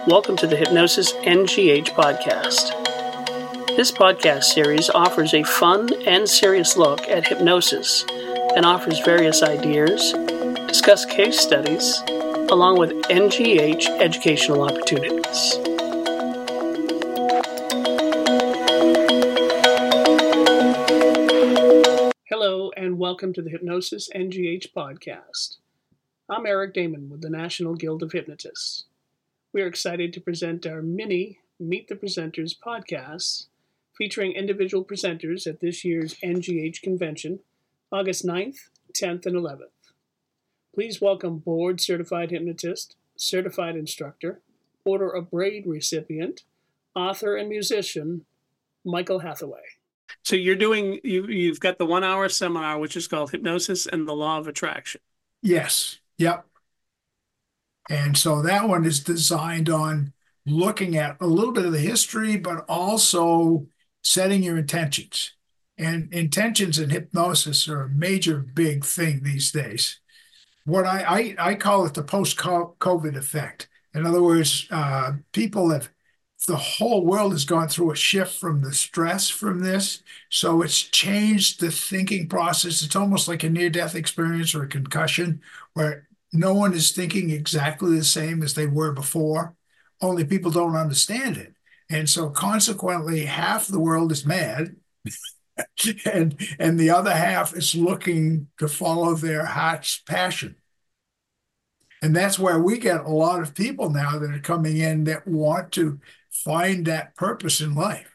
Welcome to the Hypnosis NGH podcast. This podcast series offers a fun and serious look at hypnosis and offers various ideas, discuss case studies, along with NGH educational opportunities. Hello and welcome to the Hypnosis NGH podcast. I'm Eric Damon with the National Guild of Hypnotists. We are excited to present our mini Meet the Presenters podcasts featuring individual presenters at this year's NGH convention, August 9th, 10th, and 11th. Please welcome board certified hypnotist, certified instructor, Order of Braid recipient, author and musician, Michael Hathaway. So you've got the 1 hour seminar, which is called Hypnosis and the Law of Attraction. Yes. Yep. And so that one is designed on looking at a little bit of the history, but also setting your intentions. And intentions in hypnosis are a major big thing these days. What I call it the post-COVID effect. In other words, the whole world has gone through a shift from the stress from this. So it's changed the thinking process. It's almost like a near-death experience or a concussion where no one is thinking exactly the same as they were before, only people don't understand it. And so consequently, half the world is mad and the other half is looking to follow their heart's passion. And that's where we get a lot of people now that are coming in that want to find that purpose in life.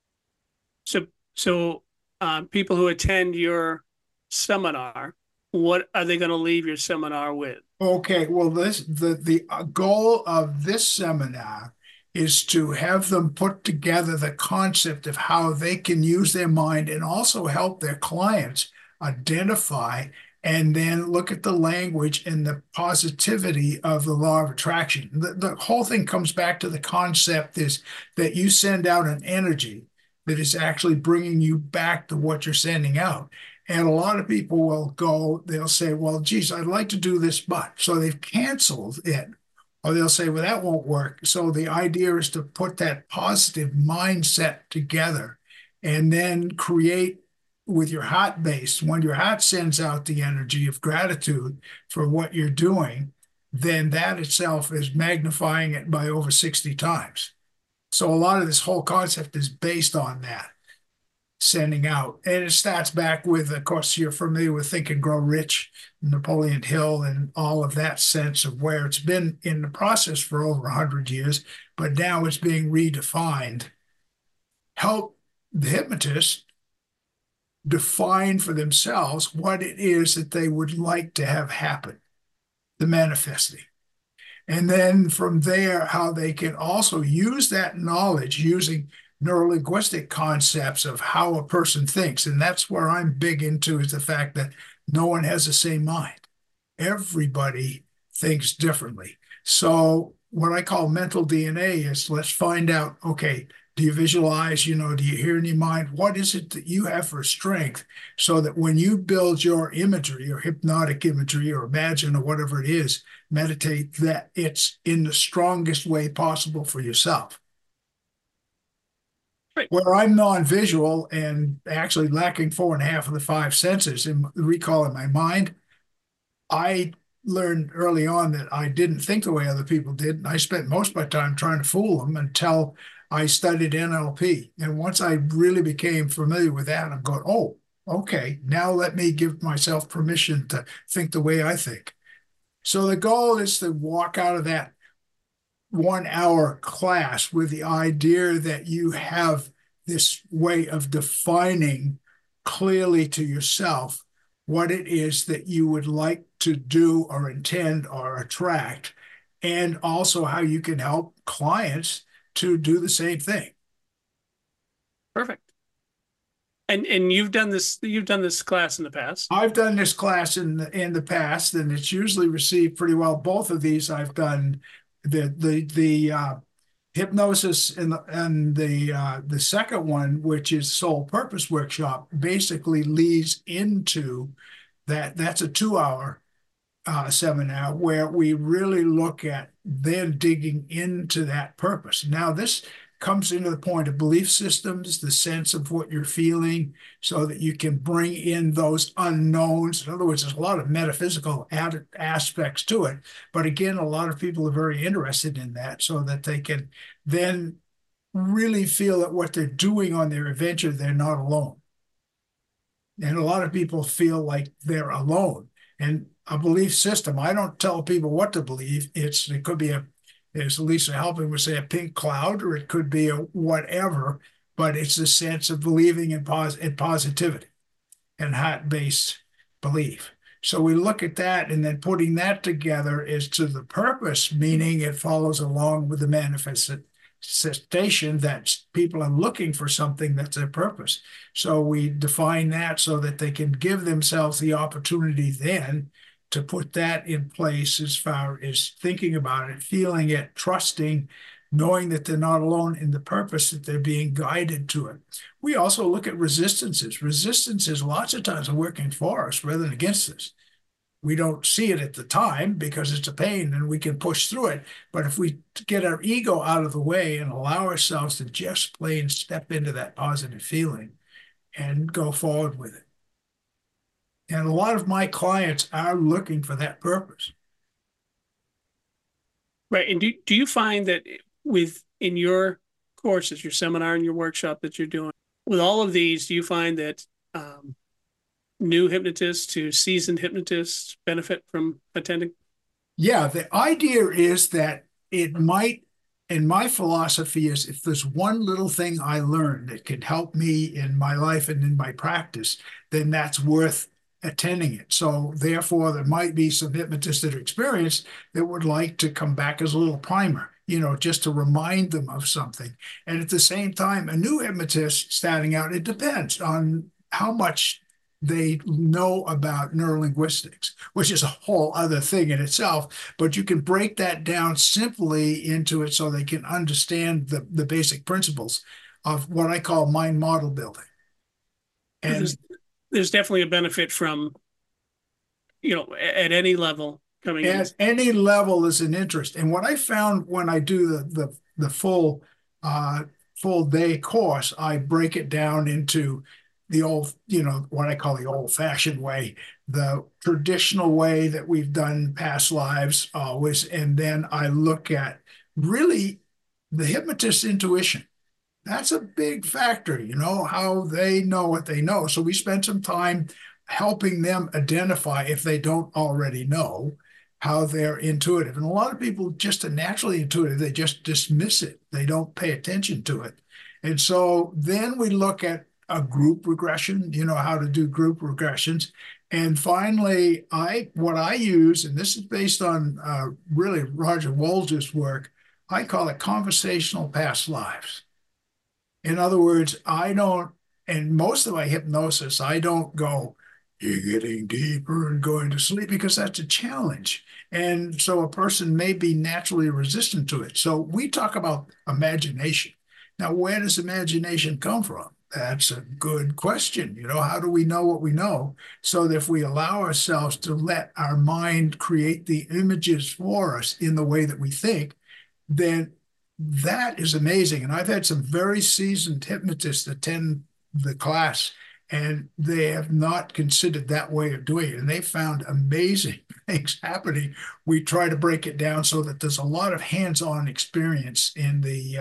So people who attend your seminar, what are they going to leave your seminar with? Okay, well, the goal of this seminar is to have them put together the concept of how they can use their mind and also help their clients identify and then look at the language and the positivity of the law of attraction. The whole thing comes back to the concept is that you send out an energy that is actually bringing you back to what you're sending out. And a lot of people they'll say, well, geez, I'd like to do this, but. So they've canceled it. Or they'll say, well, that won't work. So the idea is to put that positive mindset together and then create with your heart base. When your heart sends out the energy of gratitude for what you're doing, then that itself is magnifying it by over 60 times. So a lot of this whole concept is based on that. Sending out. And it starts back with, of course, you're familiar with Think and Grow Rich, Napoleon Hill, and all of that sense of where it's been in the process for over 100 years, but now it's being redefined. Help the hypnotist define for themselves what it is that they would like to have happen, the manifesting. And then from there, how they can also use that knowledge using neurolinguistic concepts of how a person thinks. And that's where I'm big into is the fact that no one has the same mind. Everybody thinks differently. So what I call mental DNA is let's find out, okay, do you visualize, do you hear in your mind? What is it that you have for strength so that when you build your imagery or hypnotic imagery or imagine or whatever it is, meditate that it's in the strongest way possible for yourself. Right. Where I'm non-visual and actually lacking 4.5 of the 5 senses in recall in my mind, I learned early on that I didn't think the way other people did. And I spent most of my time trying to fool them until I studied NLP. And once I really became familiar with that, I'm going, oh, okay, now let me give myself permission to think the way I think. So the goal is to walk out of that 1 hour class with the idea that you have this way of defining clearly to yourself what it is that you would like to do or intend or attract, and also how you can help clients to do the same thing. Perfect. And you've done this class in the past. I've done this class in the past, and it's usually received pretty well. Both of these I've done. The hypnosis and the second one, which is Soul Purpose Workshop, basically leads into that. That's a 2 hour seminar where we really look at then digging into that purpose. Now, this comes into the point of belief systems, the sense of what you're feeling, so that you can bring in those unknowns. In other words, there's a lot of metaphysical aspects to it. But again, a lot of people are very interested in that so that they can then really feel that what they're doing on their adventure, they're not alone. And a lot of people feel like they're alone. And a belief system, I don't tell people what to believe. It could be as Lisa Helping would say, a pink cloud, or it could be a whatever, but it's the sense of believing in positivity and heart-based belief. So we look at that, and then putting that together is to the purpose, meaning it follows along with the manifestation that people are looking for something that's their purpose. So we define that so that they can give themselves the opportunity then to put that in place as far as thinking about it, feeling it, trusting, knowing that they're not alone in the purpose, that they're being guided to it. We also look at resistances. Resistances lots of times are working for us rather than against us. We don't see it at the time because it's a pain and we can push through it. But if we get our ego out of the way and allow ourselves to just plain step into that positive feeling and go forward with it. And a lot of my clients are looking for that purpose. Right. And do you find that in your courses, your seminar and your workshop that you're doing, with all of these, do you find that new hypnotists to seasoned hypnotists benefit from attending? Yeah, the idea is that it might, and my philosophy is, if there's one little thing I learned that can help me in my life and in my practice, then that's worth attending it. So therefore, there might be some hypnotists that are experienced that would like to come back as a little primer, just to remind them of something. And at the same time, a new hypnotist starting out, it depends on how much they know about neurolinguistics, which is a whole other thing in itself, but you can break that down simply into it so they can understand the basic principles of what I call mind model building. And there's definitely a benefit from, at any level coming in. At any level is an interest. And what I found when I do the full day course, I break it down into the old, what I call the old-fashioned way, the traditional way that we've done past lives always. And then I look at really the hypnotist's intuition. That's a big factor, how they know what they know. So we spend some time helping them identify, if they don't already know, how they're intuitive. And a lot of people just are naturally intuitive. They just dismiss it. They don't pay attention to it. And so then we look at a group regression, how to do group regressions. And finally, what I use, and this is based on really Roger Wolger's work, I call it conversational past lives. In other words, in most of my hypnosis, I don't go, you're getting deeper and going to sleep, because that's a challenge. And so a person may be naturally resistant to it. So we talk about imagination. Now, where does imagination come from? That's a good question. How do we know what we know? So that if we allow ourselves to let our mind create the images for us in the way that we think, then that is amazing. And I've had some very seasoned hypnotists attend the class, and they have not considered that way of doing it. And they found amazing things happening. We try to break it down so that there's a lot of hands-on experience in the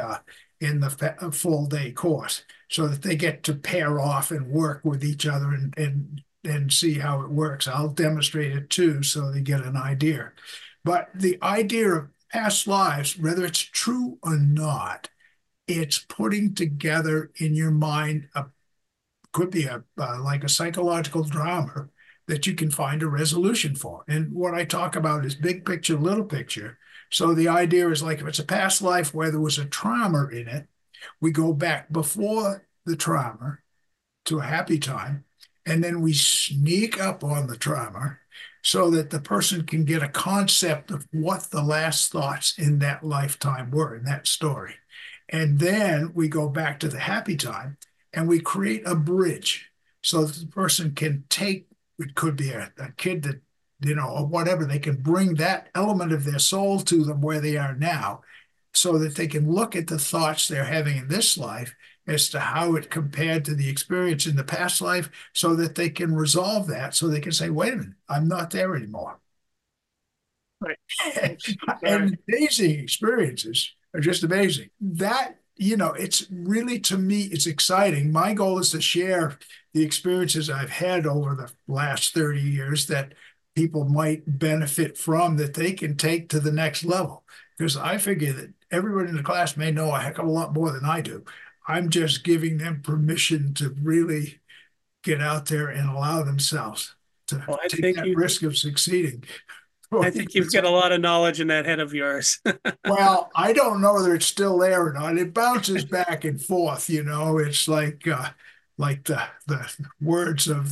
full day course, so that they get to pair off and work with each other and see how it works. I'll demonstrate it too, so they get an idea. But the idea of past lives, whether it's true or not, it's putting together in your mind could be like a psychological drama that you can find a resolution for. And what I talk about is big picture, little picture. So the idea is, like, if it's a past life where there was a trauma in it, we go back before the trauma to a happy time, and then we sneak up on the trauma so that the person can get a concept of what the last thoughts in that lifetime were, in that story. And then we go back to the happy time, and we create a bridge so that the person can take, it could be a kid that or whatever, they can bring that element of their soul to them where they are now, so that they can look at the thoughts they're having in this life as to how it compared to the experience in the past life, so that they can resolve that, so they can say, wait a minute, I'm not there anymore. Right. And amazing experiences are just amazing. That, it's really, to me, it's exciting. My goal is to share the experiences I've had over the last 30 years that people might benefit from, that they can take to the next level. Because I figure that everybody in the class may know a heck of a lot more than I do. I'm just giving them permission to really get out there and allow themselves to Well, take that risk of succeeding. I think you've got a lot of knowledge in that head of yours. Well, I don't know whether it's still there or not. It bounces back and forth, It's like the words of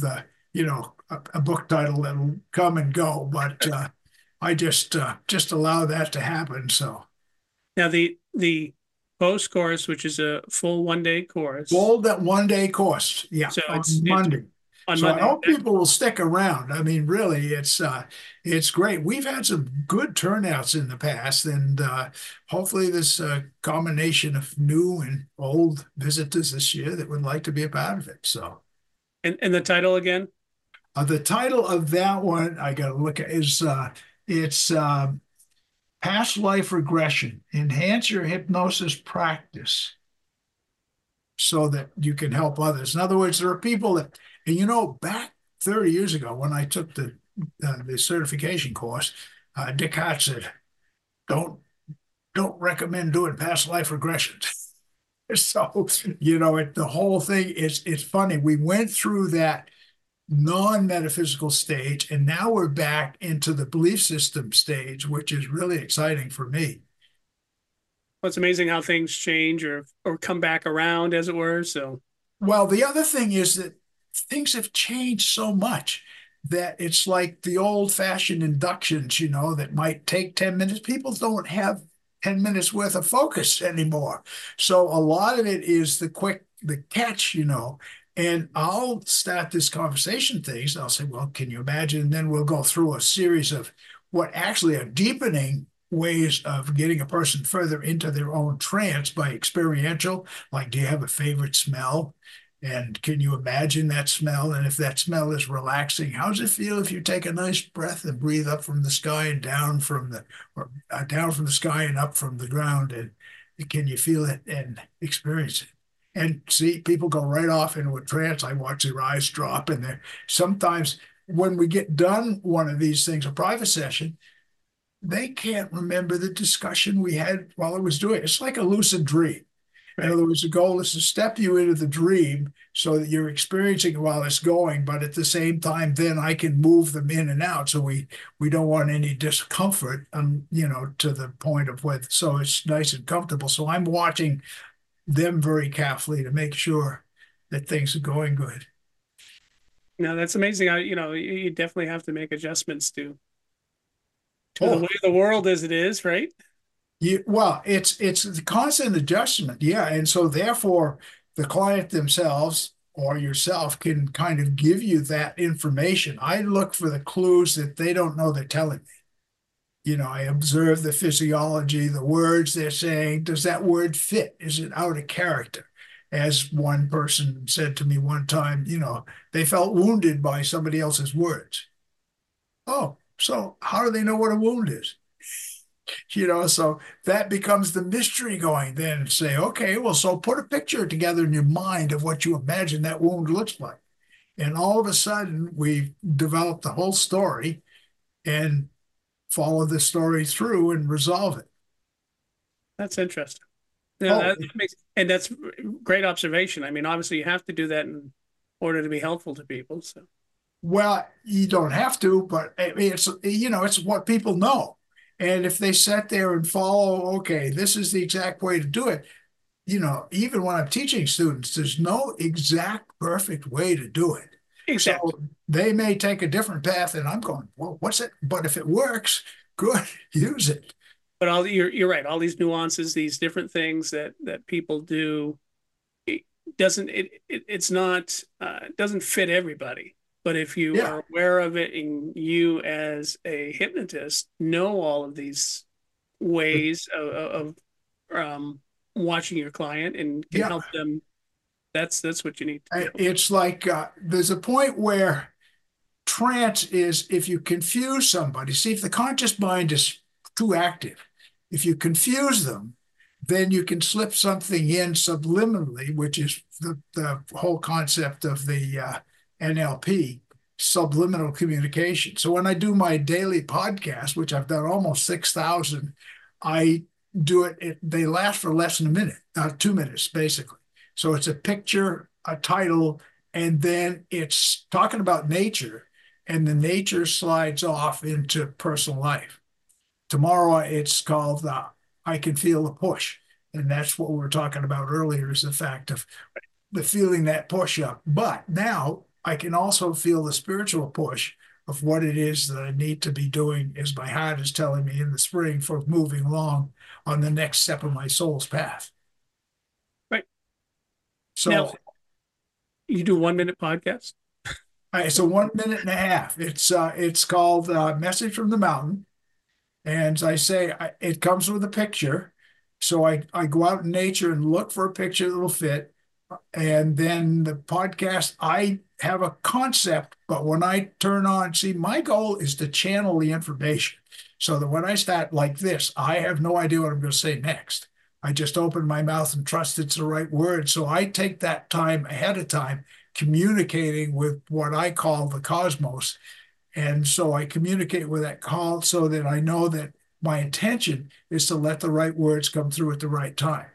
a book title that'll come and go, but I just allow that to happen. So Now the post course, which is a full 1 day course, bold that 1 day course, yeah, so on it's Monday. on So I Monday. hope people will stick around. I mean, really, it's great. We've had some good turnouts in the past, and hopefully this combination of new and old visitors this year that would like to be a part of it. So, And the title again? the title of that one I got to look at is it's past life regression. Enhance your hypnosis practice so that you can help others. In other words, there are people that, and back 30 years ago when I took the certification course, Dick Hart said, "Don't recommend doing past life regressions." So the whole thing is, it's funny. We went through that non-metaphysical stage, and now we're back into the belief system stage, which is really exciting for me. Well, it's amazing how things change or come back around, as it were. So, Well, the other thing is that things have changed so much that it's like the old-fashioned inductions, that might take 10 minutes. People don't have 10 minutes worth of focus anymore. So a lot of it is the catch, and I'll start this conversation things. I'll say, well, can you imagine? And then we'll go through a series of what actually are deepening ways of getting a person further into their own trance by experiential. Like, do you have a favorite smell? And can you imagine that smell? And if that smell is relaxing, how does it feel if you take a nice breath and breathe up from the sky and down from the sky and up from the ground? And can you feel it and experience it? And see, people go right off into a trance. I watch their eyes drop, and they're sometimes, when we get done one of these things, a private session, they can't remember the discussion we had while I was doing it. It's like a lucid dream. In other words, the goal is to step you into the dream so that you're experiencing it while it's going, but at the same time, then I can move them in and out. So we don't want any discomfort, to the point of so it's nice and comfortable. So I'm watching them very carefully to make sure that things are going good. now that's amazing how, you definitely have to make adjustments to the Oh, way the world as it is, right? well, it's the constant adjustment, yeah, and so therefore the client themselves or yourself can kind of give you that information. I look for the clues that they don't know they're telling me. I observe the physiology, the words they're saying. Does that word fit? Is it out of character? As one person said to me one time, they felt wounded by somebody else's words. Oh, so how do they know what a wound is? So that becomes the mystery going then. Say, okay, well, so put a picture together in your mind of what you imagine that wound looks like. And all of a sudden, we've developed the whole story and follow the story through and resolve it. That's interesting. Yeah, Oh, that makes, and that's great observation. I mean, obviously you have to do that in order to be helpful to people. So, well, you don't have to, but I mean, it's what people know. And if they sat there and follow, okay, this is the exact way to do it, even when I'm teaching students, there's no exact perfect way to do it. So exactly. they may take a different path, and I'm going, well, what's it? But if it works, good, use it. But you're right. All these nuances, these different things that people do, it doesn't it, it it's not doesn't fit everybody. But if you Yeah. are aware of it and you as a hypnotist know all of these ways of watching your client and can Yeah. help them, that's what you need to do. It's like there's a point where trance is if you confuse somebody. See, if the conscious mind is too active, if you confuse them, then you can slip something in subliminally, which is the whole concept of the NLP, subliminal communication. So when I do my daily podcast, which I've done almost 6,000, I do it, they last for less than a minute, 2 minutes, basically. So it's a picture, a title, and then it's talking about nature, and the nature slides off into personal life. Tomorrow it's called I Can Feel the Push. And that's what we were talking about earlier, is the fact of the feeling that push up. But now I can also feel the spiritual push of what it is that I need to be doing, as my heart is telling me in the spring, for moving along on the next step of my soul's path. Right. Now, So you do 1 minute podcast? it's a 1 minute and a half. It's called Message from the Mountain. And as I say, it comes with a picture. So I go out in nature and look for a picture that will fit. And then the podcast, I have a concept, but when I turn on, see, my goal is to channel the information so that when I start like this, I have no idea what I'm going to say next. I just open my mouth and trust it's the right word. So I take that time ahead of time communicating with what I call the cosmos. And so I communicate with that call so that I know that my intention is to let the right words come through at the right time.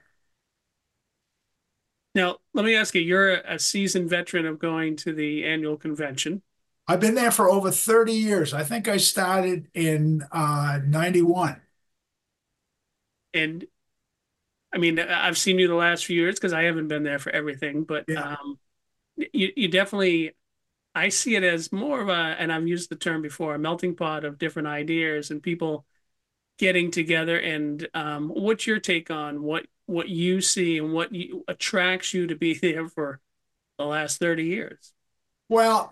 Now, let me ask you, you're a seasoned veteran of going to the annual convention. I've been there for over 30 years. I think I started in 91. And I mean, I've seen you the last few years because I haven't been there for everything, but Yeah. you definitely, I see it as more of a, and I've used the term before, a melting pot of different ideas and people getting together. And what's your take on what you see and attracts you to be there for the last 30 years? Well,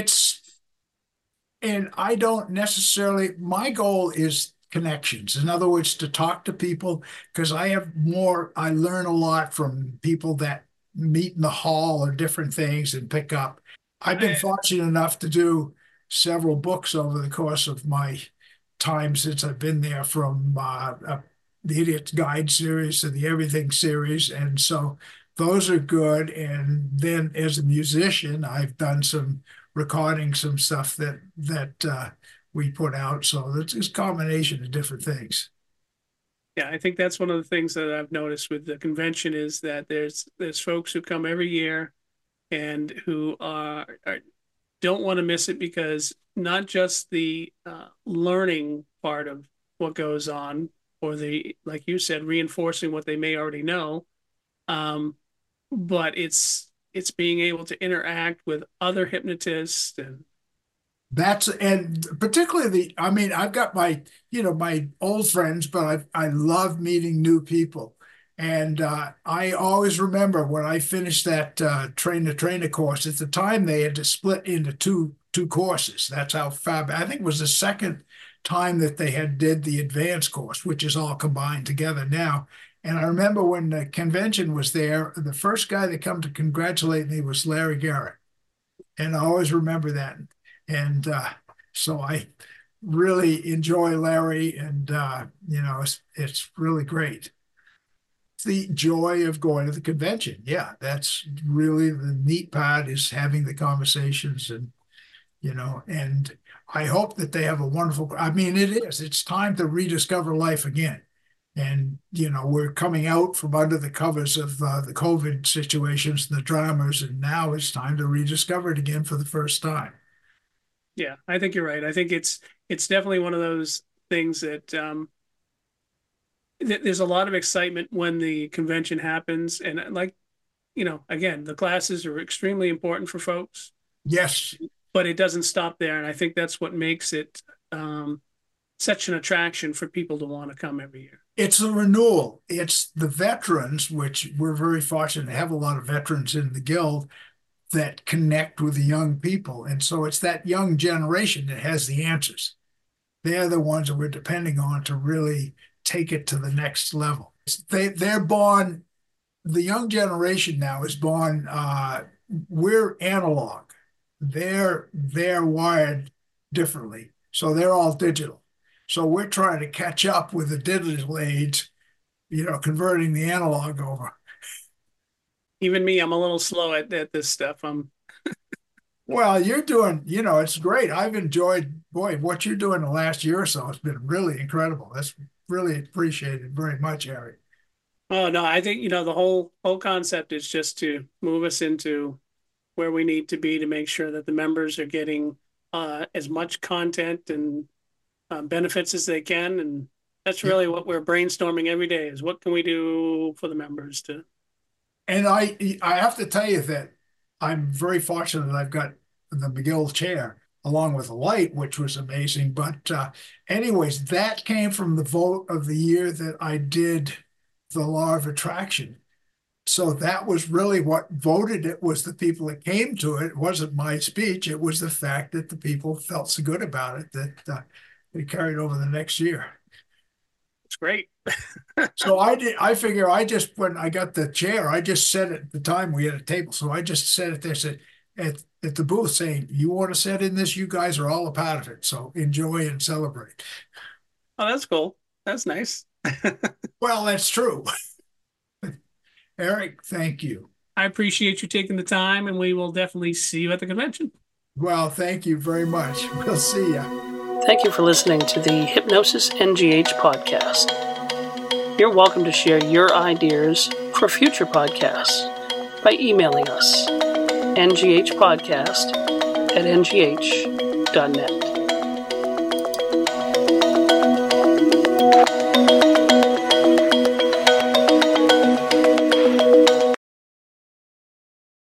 and I don't necessarily, my goal is connections. In other words, to talk to people, because I learn a lot from people that meet in the hall or different things and pick up. I've been fortunate enough to do several books over the course of my time since I've been there, from the Idiot's Guide series to the Everything series. And so those are good. And then as a musician, I've done some recording, some stuff that we put out. So it's a combination of different things. Yeah, I think that's one of the things that I've noticed with the convention is that there's folks who come every year and who don't want to miss it because not just the learning part of what goes on, or the, like you said, reinforcing what they may already know, um, but it's being able to interact with other hypnotists and And particularly I mean, I've got my old friends, but I love meeting new people. And I always remember when I finished that train the trainer course. At the time, they had to split into two courses. That's how far. I think it was the second time that they had did the advanced course, which is all combined together now. And I remember when the convention was there, the first guy that come to congratulate me was Larry Garrett, and I always remember that. And so I really enjoy Larry, and it's really great. The joy of going to the convention. Yeah, that's really the neat part, is having the conversations, and I hope that they have a wonderful, I mean, it's time to rediscover life again. And, we're coming out from under the covers of the COVID situations and the dramas, and now it's time to rediscover it again for the first time. yeah, I think you're right. I think it's definitely one of those things that there's a lot of excitement when the convention happens, and like again, the classes are extremely important for folks, Yes, but it doesn't stop there, and I think that's what makes it such an attraction for people to want to come every year. it's the renewal. It's the veterans, which we're very fortunate to have a lot of veterans in the guild. that connect with the young people. And so it's that young generation that has the answers. They're the ones that we're depending on to really take it to the next level. They're born, the young generation now is born, we're analog. They're wired differently. So they're all digital. So we're trying to catch up with the digital age, converting the analog over. Even me, I'm a little slow at this stuff. Well, you're doing, it's great. I've enjoyed, boy, what you're doing the last year or so has been really incredible. That's really appreciated very much, Harry. Oh no, I think the whole concept is just to move us into where we need to be to make sure that the members are getting as much content and benefits as they can, and that's really what we're brainstorming every day: is what can we do for the members to. And I have to tell you that I'm very fortunate that I've got the McGill chair along with the light, which was amazing. But anyways, that came from the vote of the year that I did the law of attraction. So that was really what voted it, was the people that came to it. It wasn't my speech. It was the fact that the people felt so good about it that they carried over the next year. It's great. So I figure when I got the chair, I just said it at the time we had a table. So I just said it there, said at the booth saying, you want to sit in this, you guys are all a part of it. So enjoy and celebrate. Oh, that's cool. That's nice. Well, that's true. Eric, thank you. I appreciate you taking the time, and we will definitely see you at the convention. Well, thank you very much. We'll see you. Thank you for listening to the Hypnosis NGH podcast. You're welcome to share your ideas for future podcasts by emailing us, ngaHpodcast@ngh.net.